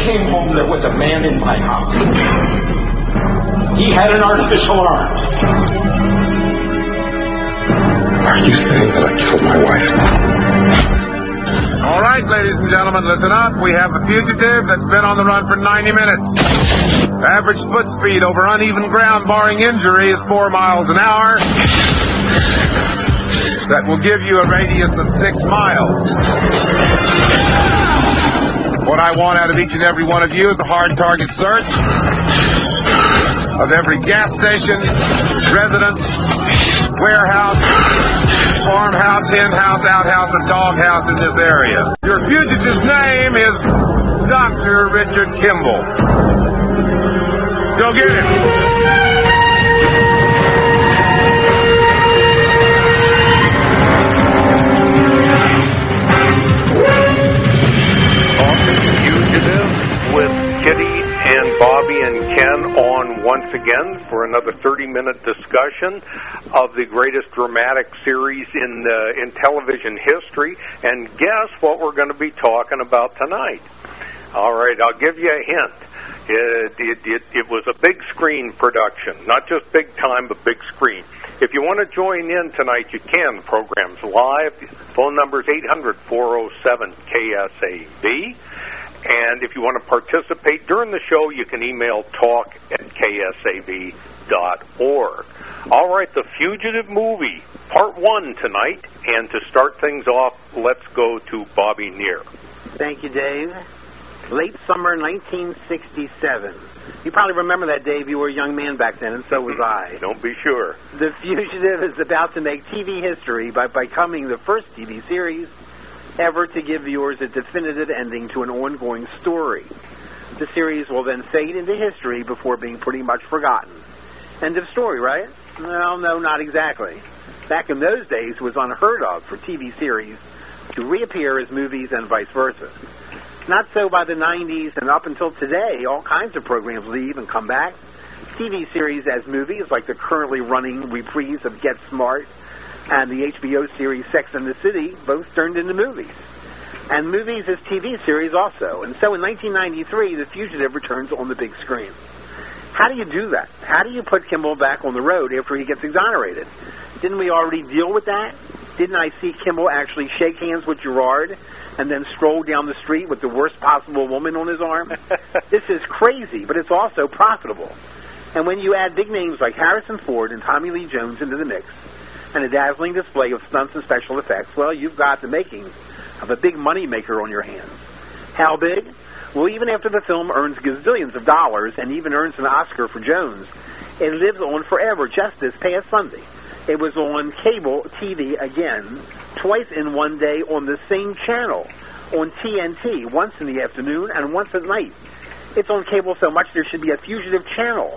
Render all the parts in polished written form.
came home, there was a man in my house. He had an artificial arm. Are you saying that I killed my wife? All right, ladies and gentlemen, listen up. We have a fugitive that's been on the run for 90 minutes. Average foot speed over uneven ground, barring injury, is 4 miles an hour. That will give you a radius of 6 miles. What I want out of each and every one of you is a hard target search of every gas station, residence, warehouse, farmhouse, hen house, outhouse, and doghouse in this area. Your fugitive's name is Dr. Richard Kimball. Go get him. Fugitive with Kitty and Bobby and Ken on once again for another 30-minute discussion of the greatest dramatic series in television history. And guess what we're going to be talking about tonight? All right, I'll give you a hint. It was a big screen production, not just big time, but big screen. If you want to join in tonight, you can. The program's live. Phone number is 800-407-KSAV. And if you want to participate during the show, you can email talk@ksav.org. All right, The Fugitive movie, part 1 tonight. And to start things off, let's go to Bobby Neer. Thank you, Dave. Late summer 1967. You probably remember that, Dave. You were a young man back then, and so was I. Don't be sure. The Fugitive is about to make TV history by becoming the first TV series ever to give viewers a definitive ending to an ongoing story. The series will then fade into history before being pretty much forgotten. End of story, right? Well, no, not exactly. Back in those days, it was unheard of for TV series to reappear as movies and vice versa. Not so by the 90s, and up until today, all kinds of programs leave and come back. TV series as movies, like the currently running reprise of Get Smart and the HBO series Sex and the City, both turned into movies. And movies as TV series also. And so in 1993, The Fugitive returns on the big screen. How do you do that? How do you put Kimball back on the road after he gets exonerated? Didn't we already deal with that? Didn't I see Kimball actually shake hands with Gerard and then stroll down the street with the worst possible woman on his arm? This is crazy, but it's also profitable. And when you add big names like Harrison Ford and Tommy Lee Jones into the mix, and a dazzling display of stunts and special effects, well, you've got the makings of a big money maker on your hands. How big? Well, even after the film earns gazillions of dollars and even earns an Oscar for Jones, it lives on forever. Just this past Sunday, it was on cable TV again, twice in one day on the same channel, on TNT, once in the afternoon and once at night. It's on cable so much there should be a Fugitive channel.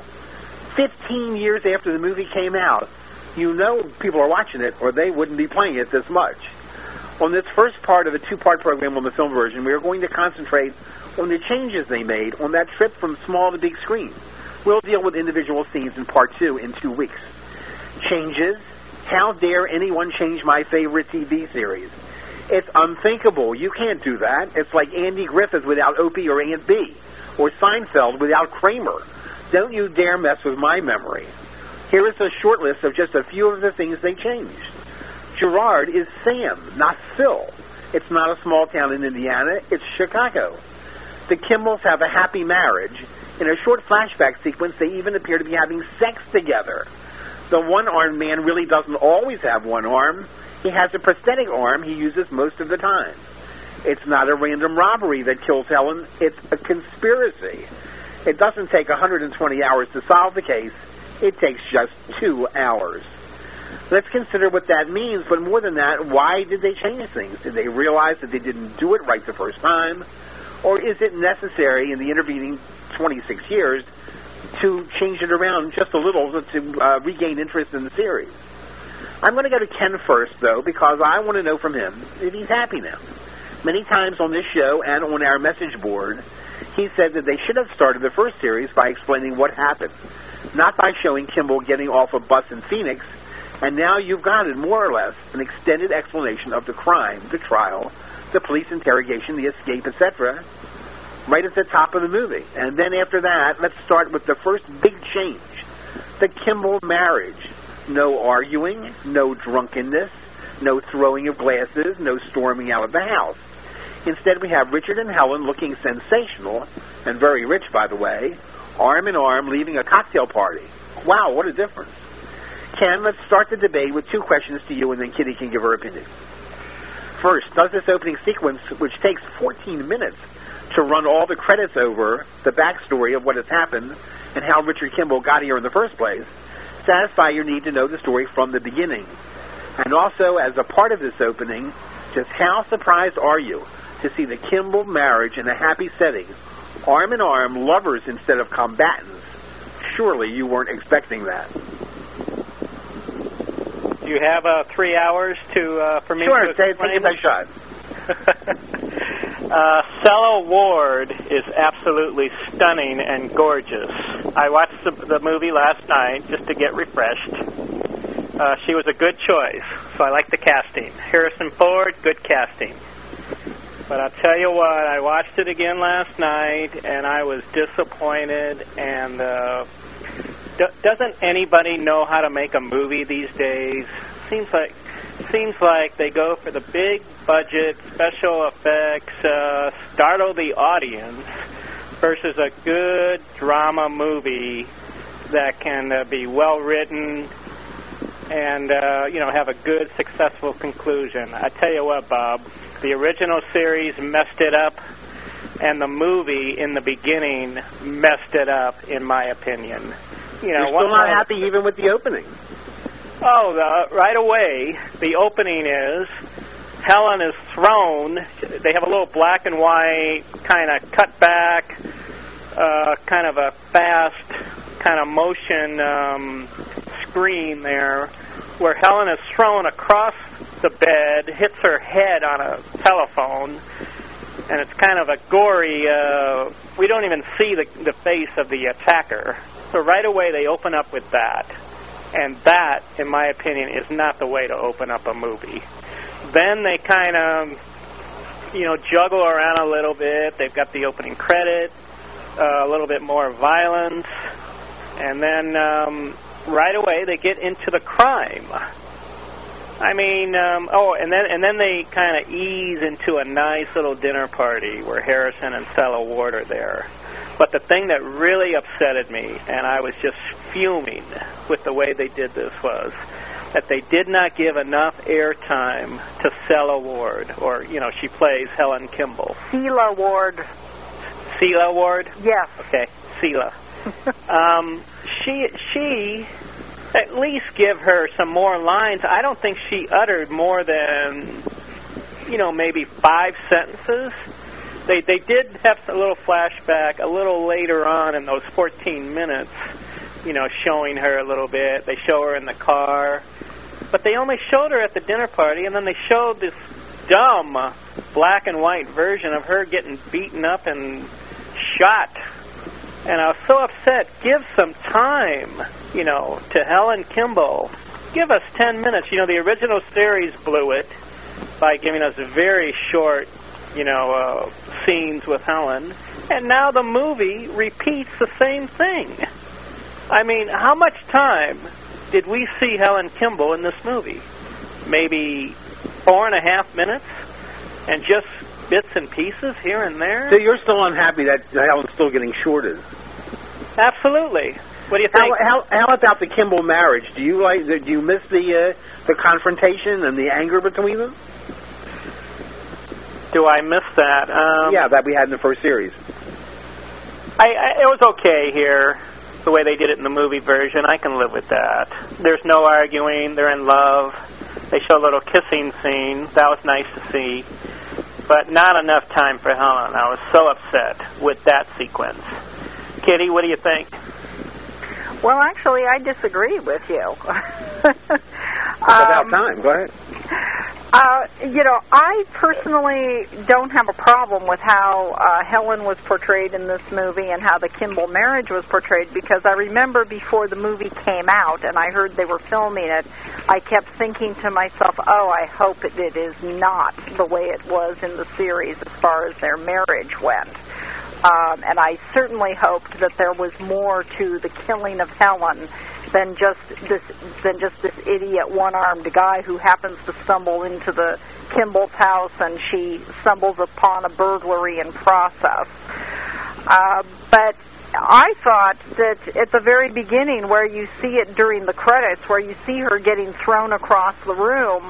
15 years after the movie came out, you know people are watching it, or they wouldn't be playing it this much. On this first part of a 2-part program on the film version, we are going to concentrate on the changes they made on that trip from small to big screen. We'll deal with individual scenes in part 2 in 2 weeks. Changes? How dare anyone change my favorite TV series? It's unthinkable. You can't do that. It's like Andy Griffith without Opie or Aunt B, or Seinfeld without Kramer. Don't you dare mess with my memory. Here is a short list of just a few of the things they changed. Gerard is Sam, not Phil. It's not a small town in Indiana, it's Chicago. The Kimballs have a happy marriage. In a short flashback sequence, they even appear to be having sex together. The one-armed man really doesn't always have one arm. He has a prosthetic arm he uses most of the time. It's not a random robbery that kills Helen, it's a conspiracy. It doesn't take 120 hours to solve the case. It takes just 2 hours. Let's consider what that means, but more than that, why did they change things? Did they realize that they didn't do it right the first time? Or is it necessary in the intervening 26 years to change it around just a little to regain interest in the series? I'm going to go to Ken first, though, because I want to know from him if he's happy now. Many times on this show and on our message board, he said that they should have started the first series by explaining what happened, not by showing Kimball getting off a bus in Phoenix, and now you've got it, more or less, an extended explanation of the crime, the trial, the police interrogation, the escape, etc. right at the top of the movie. And then after that, let's start with the first big change, the Kimball marriage. No arguing, no drunkenness, no throwing of glasses, no storming out of the house. Instead, we have Richard and Helen looking sensational, and very rich, by the way, arm in arm, leaving a cocktail party. Wow, what a difference. Ken, let's start the debate with two questions to you, and then Kitty can give her opinion. First, does this opening sequence, which takes 14 minutes to run all the credits over the backstory of what has happened and how Richard Kimball got here in the first place, satisfy your need to know the story from the beginning? And also, as a part of this opening, just how surprised are you to see the Kimball marriage in a happy setting, arm in arm, lovers instead of combatants? Surely you weren't expecting that. Do you have 3 hours for me to explain? Take a shot. Cella Ward is absolutely stunning and gorgeous. I watched the movie last night just to get refreshed. She was a good choice, so I like the casting. Harrison Ford, good casting. But I'll tell you what, I watched it again last night, and I was disappointed. And doesn't anybody know how to make a movie these days? Seems like they go for the big budget, special effects, startle the audience, versus a good drama movie that can be well written and have a good, successful conclusion. I tell you what, Bob, the original series messed it up, and the movie in the beginning messed it up, in my opinion. You're still not happy even with the opening. Oh, right away, the opening is Helen is thrown. They have a little black and white kind of cut back, kind of a fast kind of motion screen there, where Helen is thrown across the bed, hits her head on a telephone, and it's kind of a gory, we don't even see the face of the attacker. So right away they open up with that. And that, in my opinion, is not the way to open up a movie. Then they kind of, juggle around a little bit. They've got the opening credit, a little bit more violence, and then right away they get into the crime. I mean, and then they kind of ease into a nice little dinner party where Harrison and Cella Ward are there. But the thing that really upsetted me, and I was just fuming with the way they did this, was that they did not give enough airtime to Cella Ward, or, she plays Helen Kimball. Cella Ward. Cella Ward? Yes. Okay, Cella. She at least give her some more lines. I don't think she uttered more than, maybe 5 sentences. They did have a little flashback a little later on in those 14 minutes, showing her a little bit. They show her in the car. But they only showed her at the dinner party, and then they showed this dumb black and white version of her getting beaten up and shot. And I was so upset. Give some time, to Helen Kimball. Give us 10 minutes. The original series blew it by giving us very short scenes with Helen, and now the movie repeats the same thing. I mean, how much time did we see Helen Kimball in this movie? Maybe 4.5 minutes, and just bits and pieces here and there? So you're still unhappy that Helen's still getting shorted? Absolutely. What do you think? How about the Kimball marriage? Do you miss the confrontation and the anger between them? Do I miss that? Yeah, that we had in the first series. It was okay here, the way they did it in the movie version. I can live with that. There's no arguing. They're in love. They show a little kissing scene. That was nice to see. But not enough time for Helen. I was so upset with that sequence. Kitty, what do you think? Well, actually, I disagree with you. It's about time. Go ahead. I personally don't have a problem with how Helen was portrayed in this movie and how the Kimball marriage was portrayed, because I remember before the movie came out and I heard they were filming it, I kept thinking to myself, I hope it is not the way it was in the series as far as their marriage went. and I certainly hoped that there was more to the killing of Helen than just this idiot one-armed guy who happens to stumble into the Kimball's house and she stumbles upon a burglary in process. But I thought that at the very beginning, where you see it during the credits, where you see her getting thrown across the room,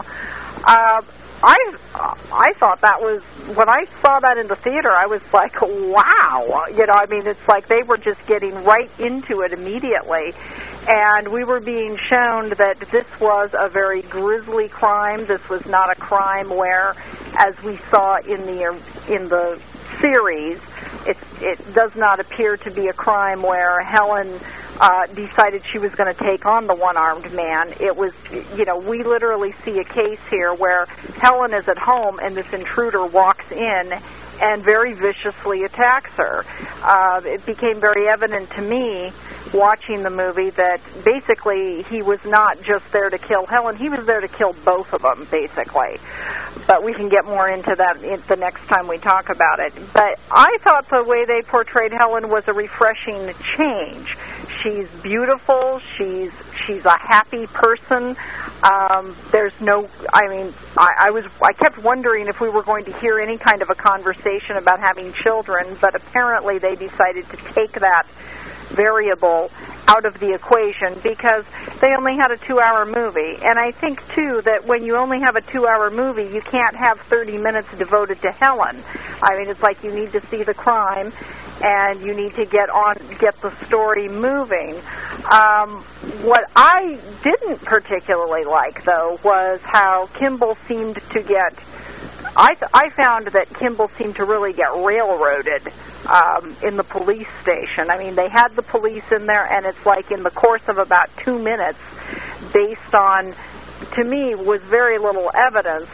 I thought that was, when I saw that in the theater, I was like, wow. I mean, it's like they were just getting right into it immediately. And we were being shown that this was a very grisly crime. This was not a crime where, as we saw in the series, it does not appear to be a crime where Helen decided she was going to take on the one-armed man. It was, we literally see a case here where Helen is at home and this intruder walks in and very viciously attacks her. It became very evident to me watching the movie that basically he was not just there to kill Helen, he was there to kill both of them, basically. But we can get more into that the next time we talk about it. But I thought the way they portrayed Helen was a refreshing change. She's beautiful. She's a happy person. There's no. I mean, I kept wondering if we were going to hear any kind of a conversation about having children, but apparently they decided to take that variable out of the equation because they only had a 2-hour movie. And I think, too, that when you only have a 2-hour movie, you can't have 30 minutes devoted to Helen. I mean, it's like you need to see the crime and you need to get the story moving. What I didn't particularly like, though, was how Kimball seemed to get... I found that Kimball seemed to really get railroaded in the police station. I mean, they had the police in there, and it's like in the course of about 2 minutes, based on, to me, was very little evidence,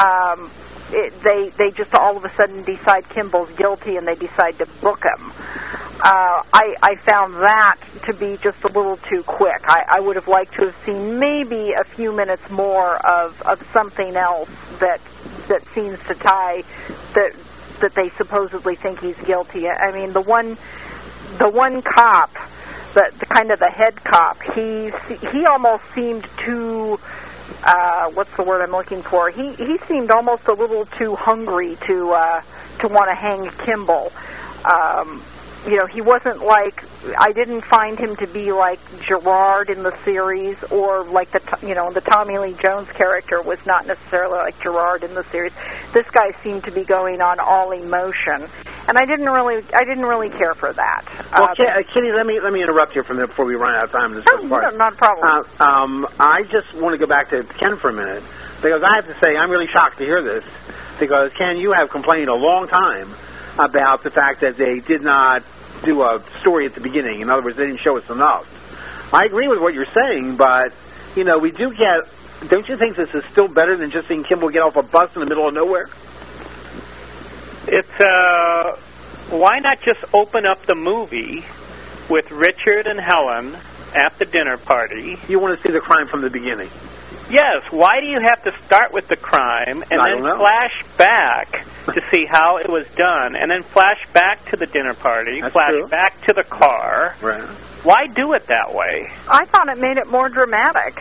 they just all of a sudden decide Kimball's guilty and they decide to book him. I found that to be just a little too quick. I would have liked to have seen maybe a few minutes more of something else that seems to tie that they supposedly think he's guilty. I mean, the one cop, the kind of the head cop, he almost seemed too. What's the word I'm looking for? He seemed almost a little too hungry to want to hang Kimball. He wasn't like, I didn't find him to be like Gerard in the series, or like the Tommy Lee Jones character was not necessarily like Gerard in the series. This guy seemed to be going on all emotion, and I didn't really care for that. Well, Kitty, let me interrupt you for a minute before we run out of time. Not a problem. I just want to go back to Ken for a minute, because I have to say I'm really shocked to hear this, because Ken, you have complained a long time about the fact that they did not do a story at the beginning. In other words, they didn't show us enough. I agree with what you're saying, but, we do get... Don't you think this is still better than just seeing Kimball get off a bus in the middle of nowhere? It's, why not just open up the movie with Richard and Helen at the dinner party? You want to see the crime from the beginning. Yes, why do you have to start with the crime and then flash back to see how it was done, and then flash back to the dinner party, back to the car? Right. Why do it that way? I thought it made it more dramatic,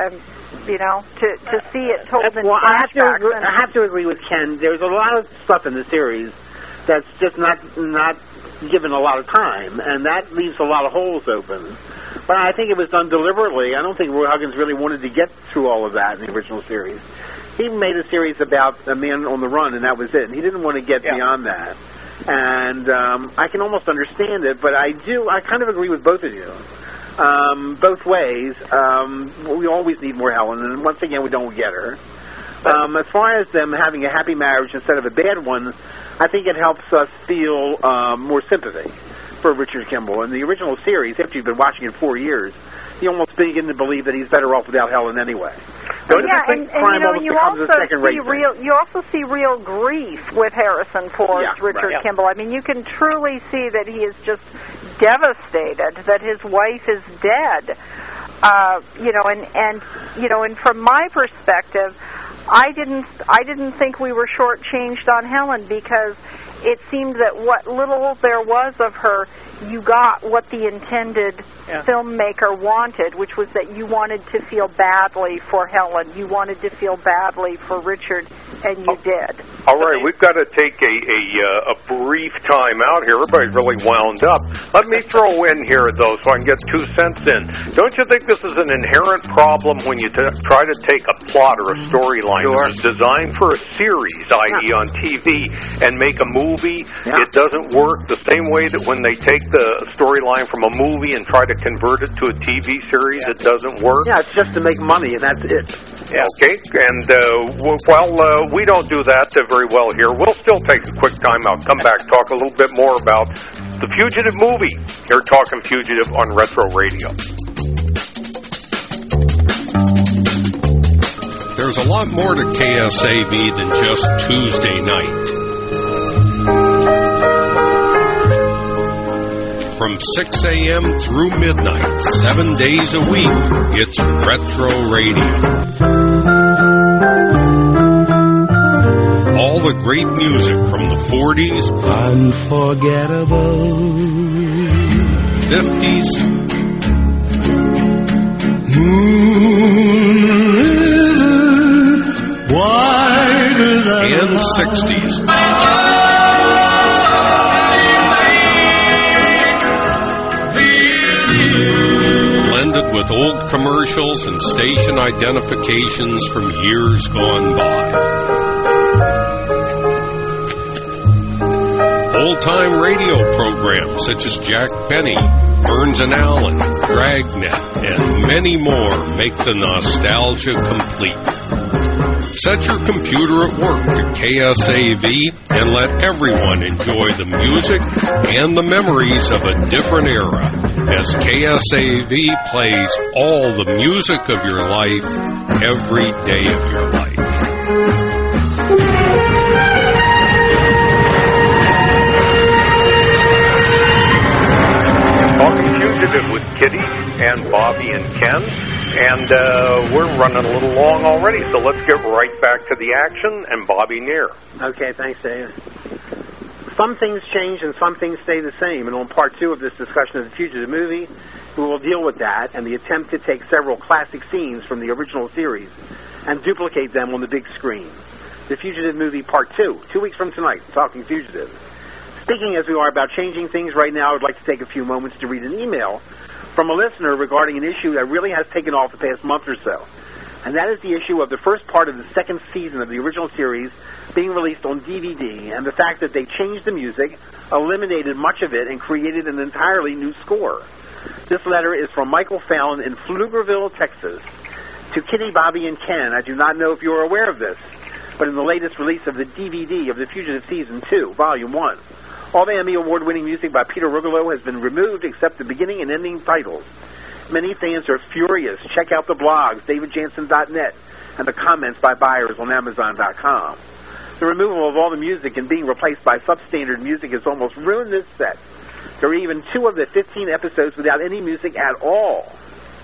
to see it told in flashbacks. I have to agree with Ken. There's a lot of stuff in the series that's just not given a lot of time, and that leaves a lot of holes open. But I think it was done deliberately. I don't think Roy Huggins really wanted to get through all of that in the original series. He made a series about a man on the run, and that was it. And he didn't want to get beyond that. And I can almost understand it, but I kind of agree with both of you. Both ways. We always need more Helen, and once again, we don't get her. As far as them having a happy marriage instead of a bad one, I think it helps us feel more sympathy for Richard Kimball. In the original series, after you've been watching it 4 years, you almost begin to believe that he's better off without Helen anyway. And you also see real grief with Harrison Ford's Richard Kimball. I mean, you can truly see that he is just devastated that his wife is dead. And from my perspective, I didn't think we were shortchanged on Helen, because it seemed that what little there was of her, you got what the intended filmmaker wanted, which was that you wanted to feel badly for Helen. You wanted to feel badly for Richard, and you did. All right, we've got to take a brief time out here. Everybody's really wound up. Let me throw in here, though, so I can get 2 cents in. Don't you think this is an inherent problem when you try to take a plot or a storyline that was designed for a series, i.e. on TV, and make a movie? It doesn't work the same way that when they take the storyline from a movie and try to convert it to a TV series, it doesn't work? Yeah, it's just to make money, and that's it. Yeah. Okay, and, we don't do that very well here. We'll still take a quick time out, come back, talk a little bit more about the Fugitive movie. Here, Talking Fugitive on Retro Radio. There's a lot more to KSAV than just Tuesday night. From 6 a.m. through midnight, 7 days a week, it's Retro Radio. All the great music from the 40s, unforgettable, 50s, and 60s. With old commercials and station identifications from years gone by. Old-time radio programs such as Jack Benny, Burns and Allen, Dragnet, and many more make the nostalgia complete. Set your computer at work to KSAV and let everyone enjoy the music and the memories of a different era as KSAV plays all the music of your life every day of your life. Talking Fugitive with Kitty and Bobby and Ken. And we're running a little long already, so let's get right back to the action. And Bobby Neer. Okay, thanks, Dave. Some things change and some things stay the same. And on part 2 of this discussion of the Fugitive movie, we will deal with that and the attempt to take several classic scenes from the original series and duplicate them on the big screen. The Fugitive movie part 2, 2 weeks from tonight, Talking Fugitive. Speaking as we are about changing things right now, I'd like to take a few moments to read an email from a listener regarding an issue that really has taken off the past month or so. And that is the issue of the first part of the second season of the original series being released on DVD, and the fact that they changed the music, eliminated much of it, and created an entirely new score. This letter is from Michael Fallon in Pflugerville, Texas. To Kitty, Bobby, and Ken, I do not know if you are aware of this, but in the latest release of the DVD of The Fugitive Season 2, Volume 1, all the Emmy Award-winning music by Peter Ruggolo has been removed except the beginning and ending titles. Many fans are furious. Check out the blogs, davidjansen.net, and the comments by buyers on Amazon.com. The removal of all the music and being replaced by substandard music has almost ruined this set. There are even 2 of the 15 episodes without any music at all.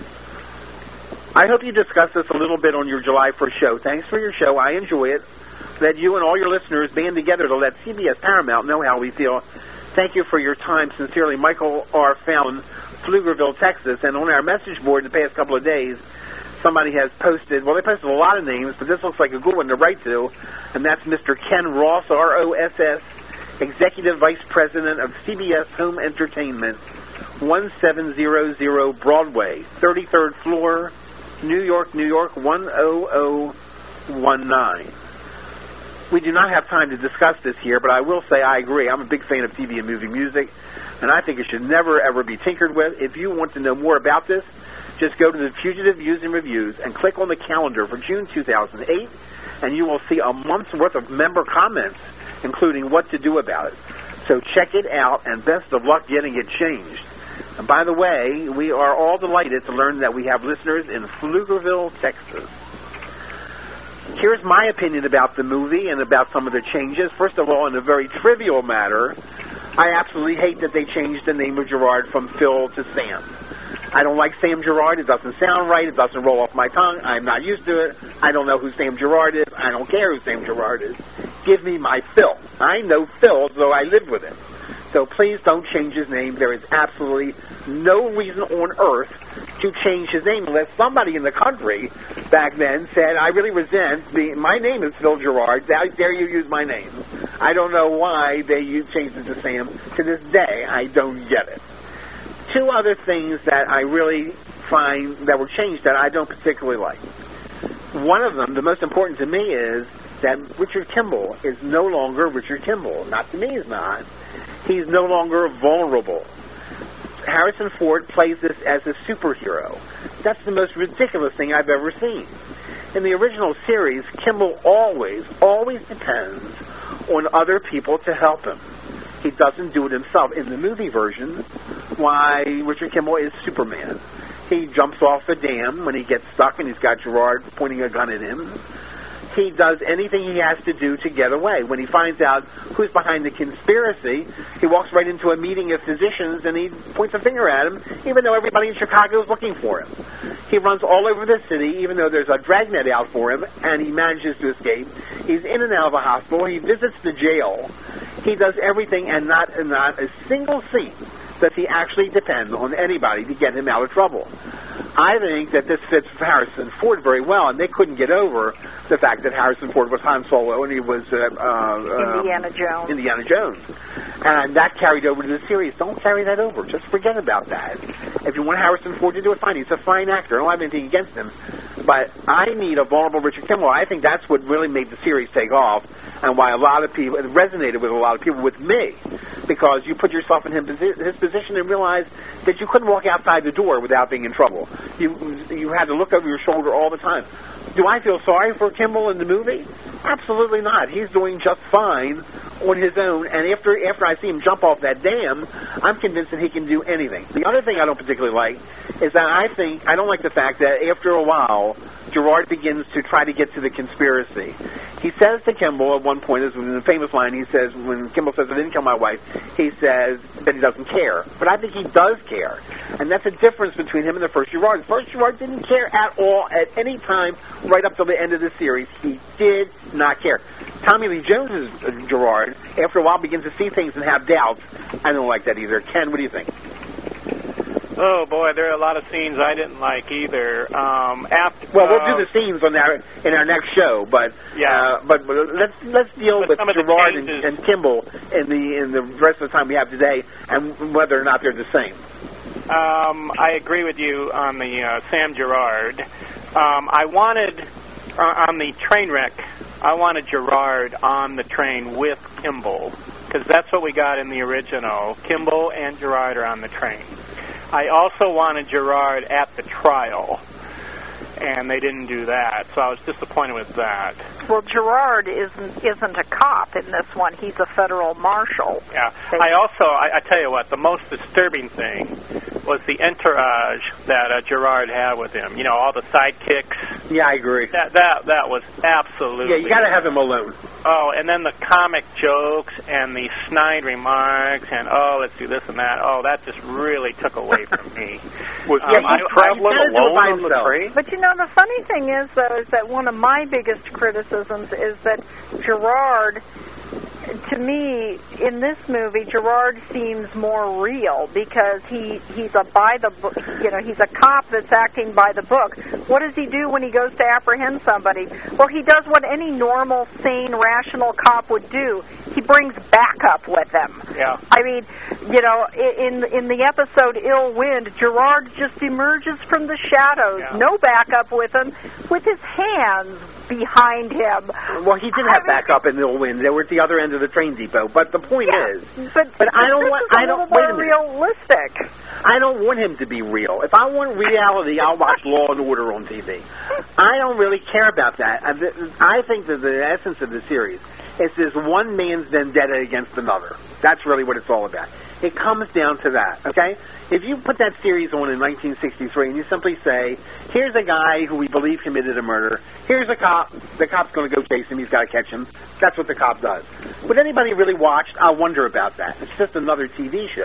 I hope you discuss this a little bit on your July 1st show. Thanks for your show. I enjoy it. That you and all your listeners band together to let CBS Paramount know how we feel. Thank you for your time. Sincerely, Michael R. Fallon, Pflugerville, Texas. And on our message board in the past couple of days, somebody has posted, well, they posted a lot of names, but this looks like a good one to write to, and that's Mr. Ken Ross, R-O-S-S, Executive Vice President of CBS Home Entertainment, 1700 Broadway, 33rd floor, New York, New York, 10019. We do not have time to discuss this here, but I will say I agree. I'm a big fan of TV and movie music, and I think it should never, ever be tinkered with. If you want to know more about this, just go to the Fugitive Views and Reviews and click on the calendar for June 2008, and you will see a month's worth of member comments, including what to do about it. So check it out, and best of luck getting it changed. And by the way, we are all delighted to learn that we have listeners in Pflugerville, Texas. Here's my opinion about the movie and about some of the changes. First of all, in a very trivial matter, I absolutely hate that they changed the name of Gerard from Phil to Sam. I don't like Sam Gerard. It doesn't sound right. It doesn't roll off my tongue. I'm not used to it. I don't know who Sam Gerard is. I don't care who Sam Gerard is. give me my Phil. I know Phil, though I live with him. So please don't change his name. There is absolutely no reason on earth to change his name unless somebody in the country back then said, I really resent, my name is Phil Gerard, how dare you use my name. I don't know why they changed it to Sam. To this day, I don't get it. Two other things that I really find that were changed that I don't particularly like. One of them, the most important to me, is that Richard Kimball is no longer Richard Kimball. Not to me, he's not. He's no longer vulnerable. Harrison Ford plays this as a superhero. That's the most ridiculous thing I've ever seen. In the original series, Kimball always depends on other people to help him. He doesn't do it himself. In the movie version, why Richard Kimball is Superman. He jumps off the dam when he gets stuck and he's got Gerard pointing a gun at him. He does anything he has to do to get away. When he finds out who's behind the conspiracy, he walks right into a meeting of physicians and he points a finger at him, even though everybody in Chicago is looking for him. He runs all over the city, even though there's a dragnet out for him, and he manages to escape. He's in and out of a hospital. He visits the jail. He does everything, and not a single scene does he actually depend on anybody to get him out of trouble. I think that this fits Harrison Ford very well, and they couldn't get over the fact that Harrison Ford was Han Solo and he was Indiana Jones. And that carried over to the series. Don't carry that over. Just forget about that. If you want Harrison Ford to do it, fine. He's a fine actor. I don't have anything against him. But I need a vulnerable Richard Kimball. I think that's what really made the series take off and why a lot of people, it resonated with a lot of people, with me, because you put yourself in his position and realized that you couldn't walk outside the door without being in trouble. You had to look over your shoulder all the time. Do I feel sorry for Kimball in the movie? Absolutely not. He's doing just fine on his own, and after I see him jump off that dam, I'm convinced that he can do anything. The other thing I don't particularly like is that I don't like the fact that after a while, Gerard begins to try to get to the conspiracy. He says to Kimball at one point, in the famous line, he says, when Kimball says, I didn't kill my wife, he says that he doesn't care. But I think he does care. And that's a difference between him and the first Gerard. The first Gerard didn't care at all at any time right up to the end of the series. He did not care. Tommy Lee Jones' Gerard, after a while, begins to see things and have doubts. I don't like that either. Ken, what do you think? Oh boy, there are a lot of scenes I didn't like either. We'll do the scenes in our next show, but yeah. But let's deal with Gerard and Kimball in the rest of the time we have today, and whether or not they're the same. I agree with you on the Sam Gerard. I wanted on the train wreck. I wanted Gerard on the train with Kimball, because that's what we got in the original. Kimball and Gerard are on the train. I also wanted Gerard at the trial, and they didn't do that, so I was disappointed with that. Well, Gerard isn't a cop in this one. He's a federal marshal. Yeah. I tell you what, the most disturbing thing was the entourage that Gerard had with him. You know, all the sidekicks. Yeah, I agree. That was absolutely... Yeah, you got to have him alone. Oh, and then the comic jokes and the snide remarks and, let's do this and that. Oh, that just really took away from me. Was he traveling alone on the train? But you know, the funny thing is, though, is that one of my biggest criticisms is that Gerard, to me, in this movie, Gerard seems more real because he's a he's a cop that's acting by the book. What does he do when he goes to apprehend somebody? Well, he does what any normal, sane, rational cop would do. He brings backup with him. Yeah. I mean, you know, in the episode Ill Wind, Gerard just emerges from the shadows, no backup with him, with his hands behind him. Well, he did have backup in Ill Wind. They were at the other end of the train depot. But the point is, but I don't want realistic. I don't want him to be real. If I want reality, I'll watch Law and Order on TV. I don't really care about that. I think that the essence of the series is this one man's vendetta against another. That's really what it's all about. It comes down to that, okay? If you put that series on in 1963 and you simply say, here's a guy who we believe committed a murder, here's a cop, the cop's going to go chase him, he's got to catch him, that's what the cop does. Would anybody really watch? I wonder about that. It's just another TV show.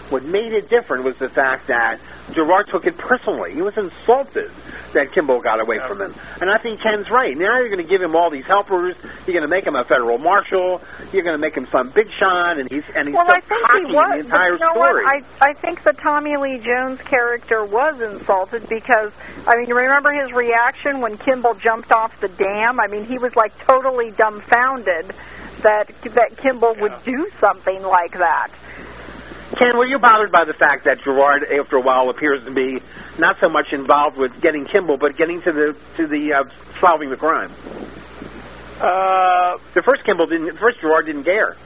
What made it different was the fact that Gerard took it personally. He was insulted that Kimball got away from him. And I think Ken's right. Now you're going to give him all these helpers. You're going to make him a federal marshal. You're going to make him some big shot, and he's well, so I think cocky he was, in the entire but you know story. What? I think the Tommy Lee Jones character was insulted because, I mean, you remember his reaction when Kimball jumped off the dam? I mean, he was like totally dumbfounded that Kimball would do something like that. Ken, were you bothered by the fact that Gerard, after a while, appears to be not so much involved with getting Kimball, but getting to the solving the crime? The first Gerard didn't care.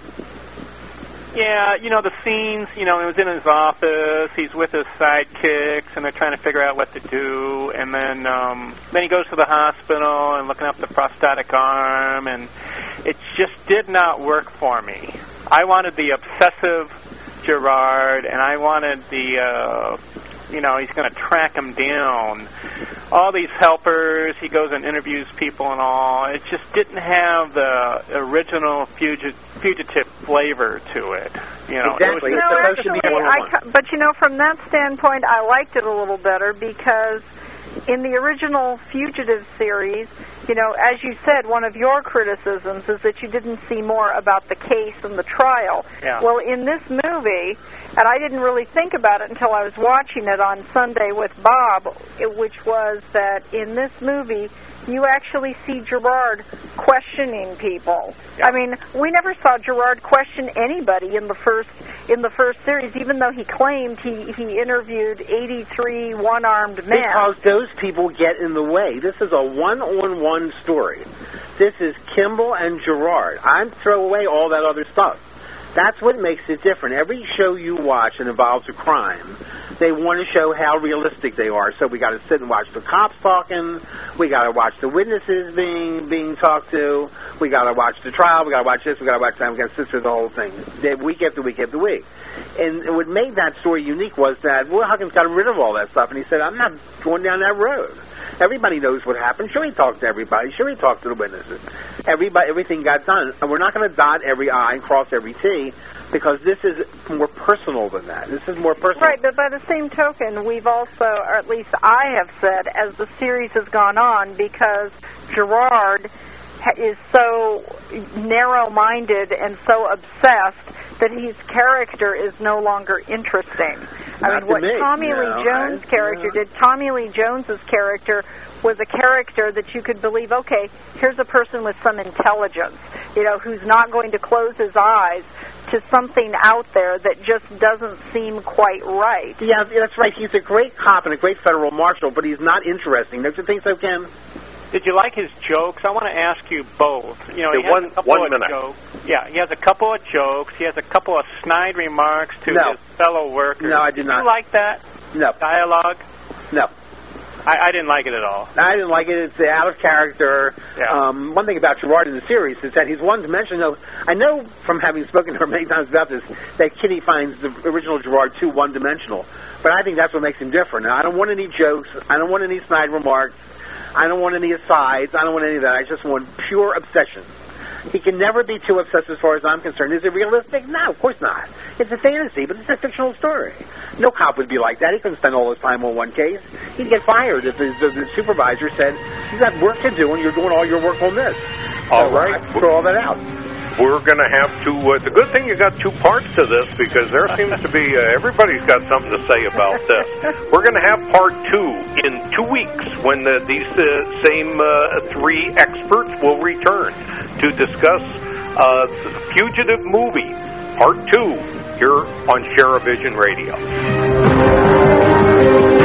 Yeah, you know, the scenes, you know, he was in his office, he's with his sidekicks, and they're trying to figure out what to do, and then he goes to the hospital and looking up the prosthetic arm, and it just did not work for me. I wanted the obsessive Gerard, and I wanted the, you know, he's going to track him down. All these helpers, he goes and interviews people and all. It just didn't have the original fugitive flavor to it. You know, exactly. It's supposed to be but, you know, from that standpoint, I liked it a little better because in the original Fugitive series, you know, as you said, one of your criticisms is that you didn't see more about the case and the trial. Yeah. Well, in this movie, and I didn't really think about it until I was watching it on Sunday with Bob, which was that in this movie, you actually see Gerard questioning people. Yeah. I mean, we never saw Gerard question anybody in the first series, even though he claimed he interviewed 83 one-armed men. Because those people get in the way. This is a one-on-one story. This is Kimball and Gerard. I throw away all that other stuff. That's what makes it different. Every show you watch that involves a crime, they want to show how realistic they are. So we got to sit and watch the cops talking. We got to watch the witnesses being talked to. We got to watch the trial. We got to watch this. We got to watch that. We got to sit through the whole thing, week after week after week. And what made that story unique was that Will Huggins got rid of all that stuff, and he said, "I'm not going down that road." Everybody knows what happened. Sure, he talked to everybody. Sure, he talked to the witnesses. Everything got done. And we're not going to dot every I and cross every T because this is more personal than that. This is more personal. Right, but by the same token, we've also, or at least I have said, as the series has gone on, because Gerard is so narrow-minded and so obsessed that his character is no longer interesting. I mean, what Tommy Lee Jones' character did, Tommy Lee Jones's character was a character that you could believe, okay, here's a person with some intelligence, you know, who's not going to close his eyes to something out there that just doesn't seem quite right. Yeah, that's right. He's a great cop and a great federal marshal, but he's not interesting. Don't you think so, Ken? Did you like his jokes? I want to ask you both. You know, he has a couple one of minute. jokes. Yeah, he has a couple of jokes. He has a couple of snide remarks to his fellow workers. No, I did not. Did you like that? No. Dialogue? No. I didn't like it at all. I didn't like it. It's out of character. Yeah. One thing about Gerard in the series is that he's one-dimensional. I know from having spoken to her many times about this that Kitty finds the original Gerard too one-dimensional. But I think that's what makes him different. Now, I don't want any jokes. I don't want any snide remarks. I don't want any asides. I don't want any of that. I just want pure obsession. He can never be too obsessed as far as I'm concerned. Is it realistic? No, of course not. It's a fantasy, but it's a fictional story. No cop would be like that. He couldn't spend all his time on one case. He'd get fired if the supervisor said, "You got work to do, and you're doing all your work on this." All right. Throw all that out. We're going to have to, it's a good thing you got two parts to this because there seems to be, everybody's got something to say about this. We're going to have part 2 in 2 weeks when these same 3 experts will return to discuss Fugitive movie, part 2, here on Share-a-Vision Radio.